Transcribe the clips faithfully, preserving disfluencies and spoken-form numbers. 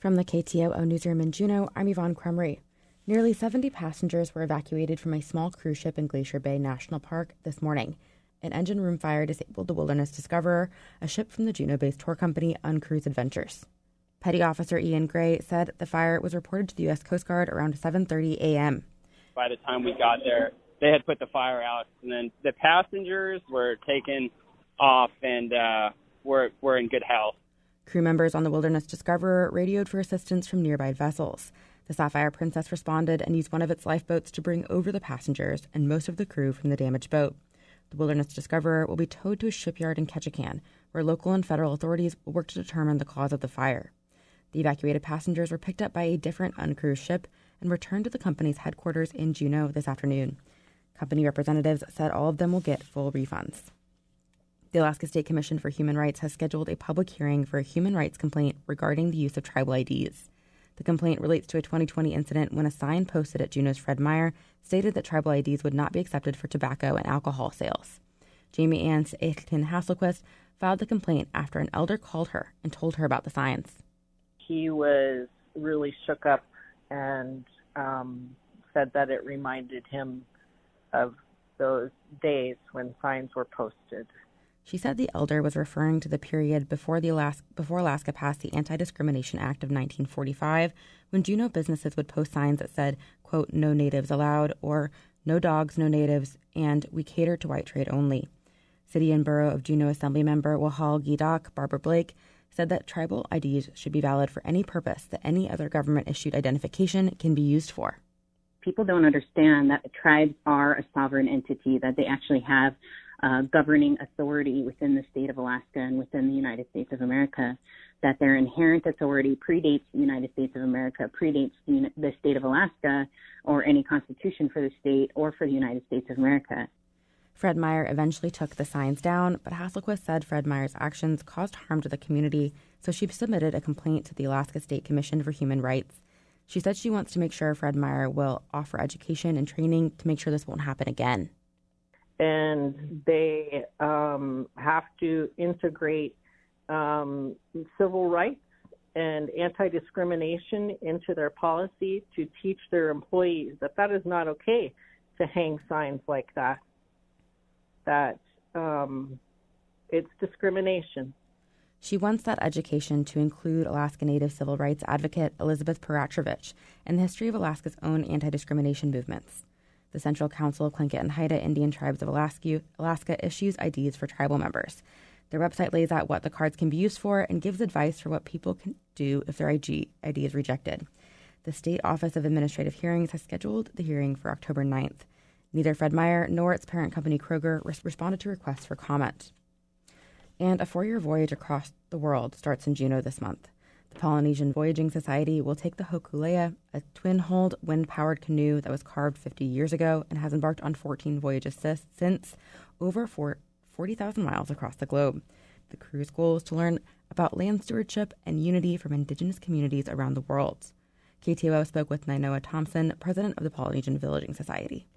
From the K T O O newsroom in Juneau, I'm Yvonne Crumry. Nearly seventy passengers were evacuated from a small cruise ship in Glacier Bay National Park this morning. An engine room fire disabled the Wilderness Discoverer, a ship from the Juneau-based tour company Uncruise Adventures. Petty Officer Ian Gray said the fire was reported to the U S Coast Guard around seven thirty a.m. By the time we got there, they had put the fire out, and then the passengers were taken off and uh, were, were in good health. Crew members on the Wilderness Discoverer radioed for assistance from nearby vessels. The Sapphire Princess responded and used one of its lifeboats to bring over the passengers and most of the crew from the damaged boat. The Wilderness Discoverer will be towed to a shipyard in Ketchikan, where local and federal authorities will work to determine the cause of the fire. The evacuated passengers were picked up by a different uncrewed ship and returned to the company's headquarters in Juneau this afternoon. Company representatives said all of them will get full refunds. The Alaska State Commission for Human Rights has scheduled a public hearing for a human rights complaint regarding the use of tribal I Ds. The complaint relates to a twenty twenty incident when a sign posted at Juneau's Fred Meyer stated that tribal I Ds would not be accepted for tobacco and alcohol sales. Jamie Ann Aitken Hasselquist filed the complaint after an elder called her and told her about the signs. He was really shook up and um, said that it reminded him of those days when signs were posted. She said the elder was referring to the period before the Alaska, before Alaska passed the Anti-Discrimination Act of nineteen forty-five, when Juneau businesses would post signs that said, quote, "No natives allowed," or "No dogs, no natives," and "We cater to white trade only." City and Borough of Juneau Assembly member Wahal Gidak Barbara Blake said that tribal I Ds should be valid for any purpose that any other government-issued identification can be used for. People don't understand that tribes are a sovereign entity, that they actually have uh, governing authority within the state of Alaska and within the United States of America, that their inherent authority predates the United States of America, predates the, the state of Alaska, or any constitution for the state or for the United States of America. Fred Meyer eventually took the signs down, but Hasselquist said Fred Meyer's actions caused harm to the community, so she submitted a complaint to the Alaska State Commission for Human Rights. She said she wants to make sure Fred Meyer will offer education and training to make sure this won't happen again. And they um, have to integrate um, civil rights and anti-discrimination into their policy to teach their employees that that is not okay to hang signs like that, that um, it's discrimination. She wants that education to include Alaska Native civil rights advocate Elizabeth Peratrovich and the history of Alaska's own anti-discrimination movements. The Central Council of Tlingit and Haida Indian Tribes of Alaska, Alaska issues I Ds for tribal members. Their website lays out what the cards can be used for and gives advice for what people can do if their I D is rejected. The State Office of Administrative Hearings has scheduled the hearing for October ninth. Neither Fred Meyer nor its parent company Kroger res- responded to requests for comment. And a four-year voyage across the world starts in Juneau this month. The Polynesian Voyaging Society will take the Hokulea, a twin-hulled, wind-powered canoe that was carved fifty years ago and has embarked on fourteen voyages since, over forty thousand miles across the globe. The cruise goal is to learn about land stewardship and unity from Indigenous communities around the world. K T O O spoke with Nainoa Thompson, president of the Polynesian Villaging Society.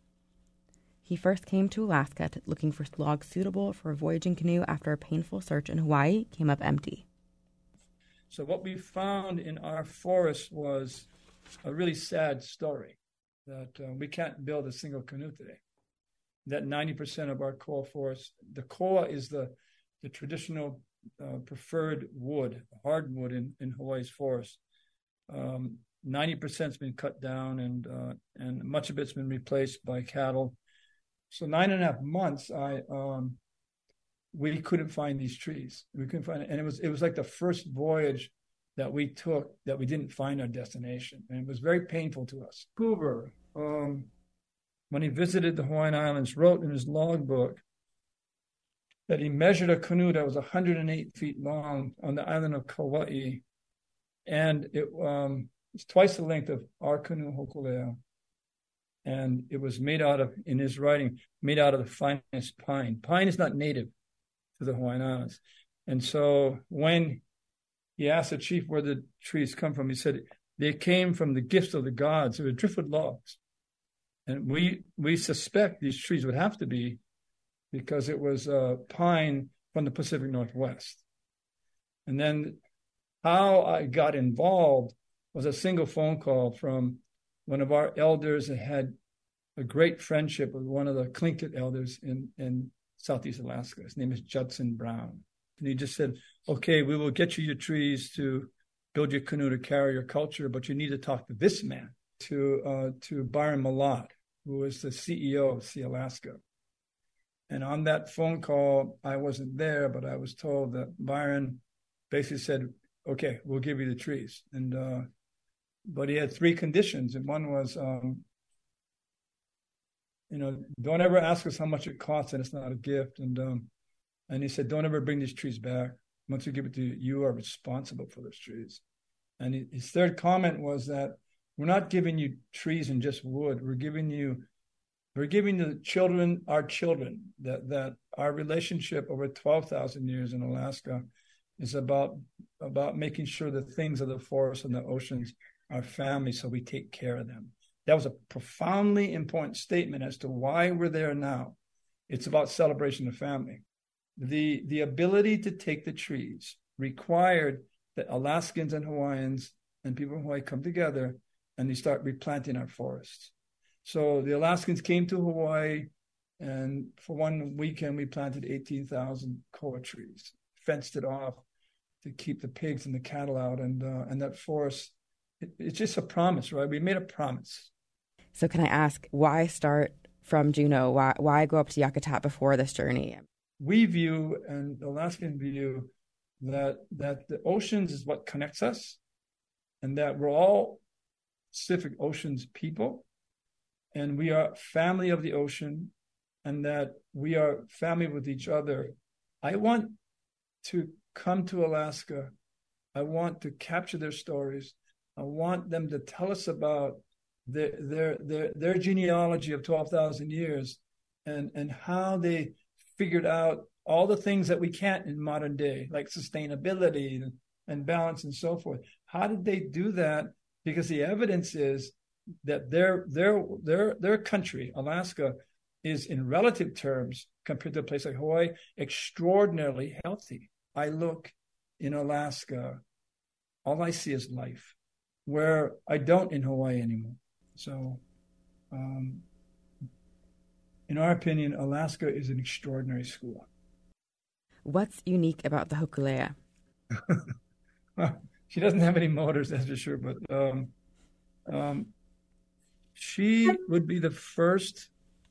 He first came to Alaska to, looking for logs suitable for a voyaging canoe after a painful search in Hawaii came up empty. So what we found in our forest was a really sad story, that uh, we can't build a single canoe today. That ninety percent of our koa forest, the koa is the, the traditional uh, preferred wood, hardwood in, in Hawaii's forest. Um, ninety percent has been cut down, and uh, and much of it's been replaced by cattle. So nine and a half months, I um, we couldn't find these trees. We couldn't find it, and it was it was like the first voyage that we took that we didn't find our destination, and it was very painful to us. Hoover, um, when he visited the Hawaiian Islands, wrote in his logbook that he measured a canoe that was one hundred eight feet long on the island of Kauai, and it um, it's twice the length of our canoe Hokulea. And it was made out of, in his writing, made out of the finest pine. Pine is not native to the Hawaiian Islands. And so when he asked the chief where the trees come from, he said, they came from the gifts of the gods. They were driftwood logs. And we we suspect these trees would have to be because it was uh, pine from the Pacific Northwest. And then how I got involved was a single phone call from one of our elders that had a great friendship with one of the Tlingit elders in, in Southeast Alaska. His name is Judson Brown. And he just said, okay, we will get you your trees to build your canoe to carry your culture, but you need to talk to this man, to uh, to Byron Malott, who was the C E O of Sea Alaska. And on that phone call, I wasn't there, but I was told that Byron basically said, okay, we'll give you the trees. And uh, but he had three conditions. And one was, um, you know, don't ever ask us how much it costs, and it's not a gift. And um, and he said, don't ever bring these trees back. Once we give it to you, you are responsible for those trees. And he, his third comment was that we're not giving you trees and just wood. We're giving you, we're giving the children, our children, that that our relationship over twelve thousand years in Alaska is about about making sure the things of the forest and the oceans are family, so we take care of them. That was a profoundly important statement as to why we're there now. It's about celebration of family. The, the ability to take the trees required that Alaskans and Hawaiians and people in Hawaii come together and they start replanting our forests. So the Alaskans came to Hawaii, and for one weekend, we planted eighteen thousand koa trees, fenced it off to keep the pigs and the cattle out. And, uh, and that forest, it, it's just a promise, right? We made a promise. So can I ask, why start from Juneau? Why, why go up to Yakutat before this journey? We view, and the Alaskan view, that that the oceans is what connects us, and that we're all Pacific Ocean's people, and we are family of the ocean, and that we are family with each other. I want to come to Alaska. I want to capture their stories. I want them to tell us about their their their, their genealogy of twelve thousand years, and and how they figured out all the things that we can't in modern day, like sustainability and, and balance and so forth. How did they do that? Because the evidence is that their their their their country, Alaska, is in relative terms, compared to a place like Hawaii, extraordinarily healthy. I look in Alaska, all I see is life, where I don't in Hawaii anymore. So, um, in our opinion, Alaska is an extraordinary school. What's unique about the Hokulea? Well, she doesn't have any motors, that's for sure, but um, um, she would be the first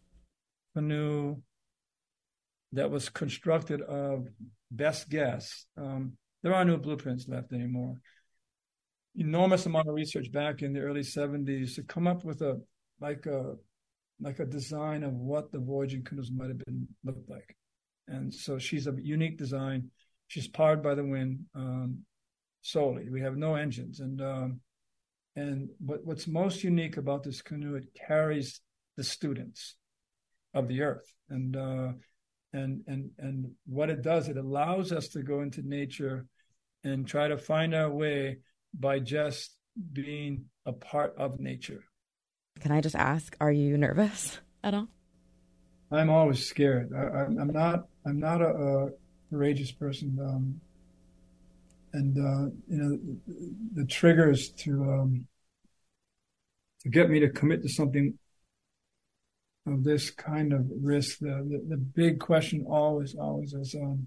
canoe that was constructed of best guess. Um, there are no blueprints left anymore. Enormous amount of research back in the early seventies to come up with a like a like a design of what the voyaging canoes might have been looked like. And so she's a unique design. She's powered by the wind um, solely. We have no engines. And um, and what, what's most unique about this canoe, it carries the students of the earth. And uh, and and and what it does, it allows us to go into nature and try to find our way by just being a part of nature. Can I just ask, are you nervous at all? I'm always scared. I, I'm not. I'm not a, a courageous person, um, and uh, you know, the, the triggers to um, to get me to commit to something of this kind of risk. The the, the big question always, always is: um,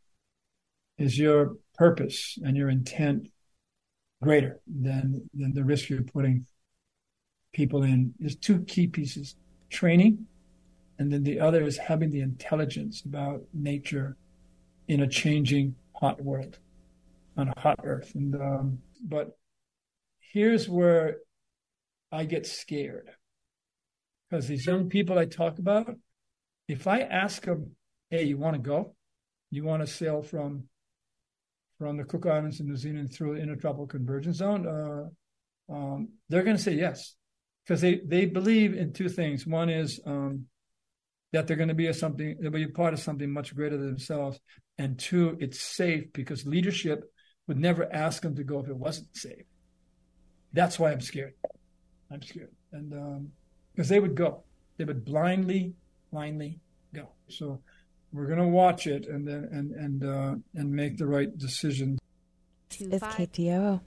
is your purpose and your intent greater than than the risk you're putting people in? There's two key pieces: training, and then the other is having the intelligence about nature in a changing hot world, on a hot earth. And um, but here's where I get scared, because these young people I talk about, if I ask them, "Hey, you want to go? You want to sail from from the Cook Islands in New Zealand through the Intertropical Convergence Zone?" Uh, um, they're going to say yes, because they, they believe in two things. One is um, that they're going to be a something, they'll be a part of something much greater than themselves. And two, it's safe, because leadership would never ask them to go if it wasn't safe. That's why I'm scared. I'm scared. And um, because they would go, they would blindly, blindly go. So we're going to watch it and then and and uh, and make the right decision. is K T O O.